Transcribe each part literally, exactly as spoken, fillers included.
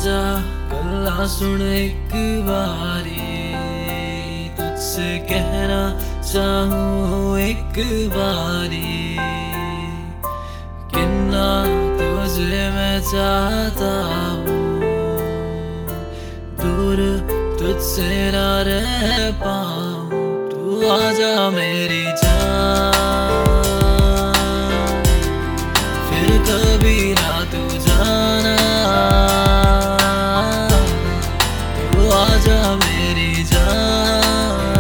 आजा गल्ला सुन एक बारी, तुझसे कहना चाहूँ एक बारी, कितना तुझे मैं चाहता हूँ, दूर तुझसे ना रह पाऊँ। तू आजा मेरी जान, फिर कभी ना तू जाना। तू आजा मेरी जान,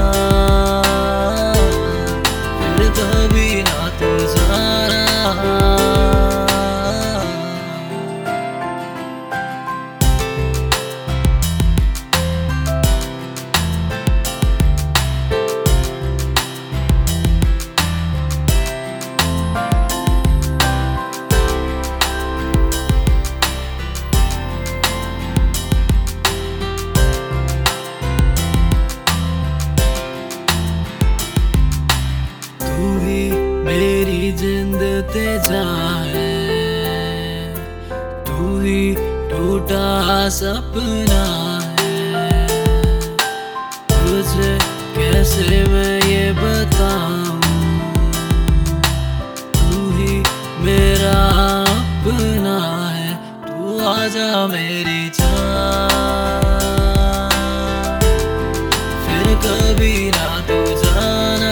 फिर कभी ना तू जाना। मेरी जिंद ते जाए, तू ही टूटा सपना है। तुझे कैसे मैं ये बताऊं, तू ही मेरा अपना है। तू आजा मेरी जान, फिर कभी ना तू जाना।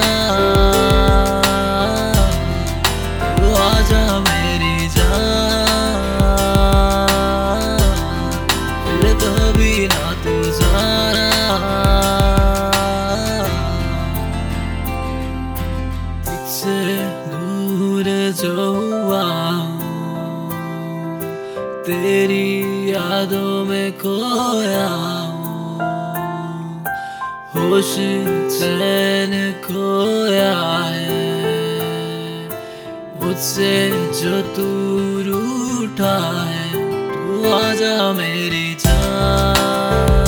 दूर जो हुआ हूँ, तेरी यादों में खोया हूँ, होश चैन खोया है मुझसे जो तू रूठा है। तू आजा मेरी जान,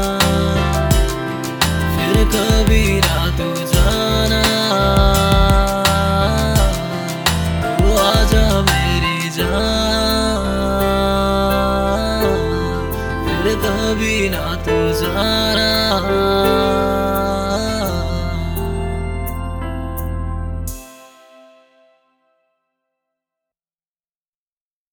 फिर कभी ना तू जाना। फिर कभी ना तू जाना।